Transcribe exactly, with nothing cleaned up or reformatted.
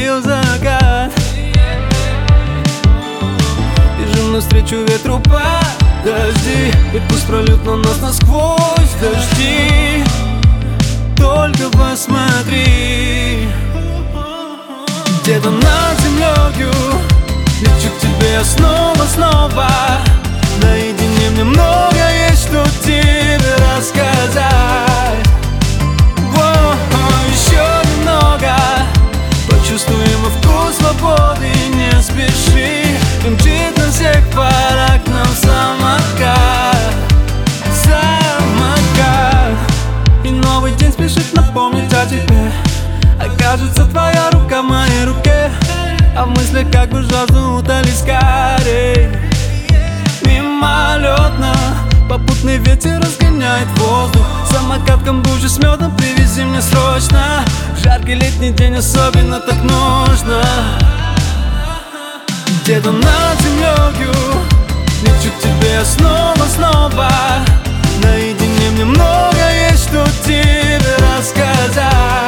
наступил закат. Бежим навстречу ветру, подожди, и пусть прольют на нас насквозь дожди. Только посмотри, где-то над землею лечу к тебе я снова-снова. Наедине мне много есть, что тебе рассказать. О, еще немного почувствуем и вкус свободы. Не спеши, и мчит на всех парах нам самокат, самокат. И новый день спешит напомнить о тебе. Окажется твоя рука в моей руке, а в мыслях как бы жажду утоли скорей. Мимолетно попутный ветер разгоняет воздух. Самокат камбучи с медом привези мне срочно. В жаркий летний день особенно так нужно. Где-то над землею лечу к тебе я снова-снова. Наедине мне много есть, что тебе рассказать.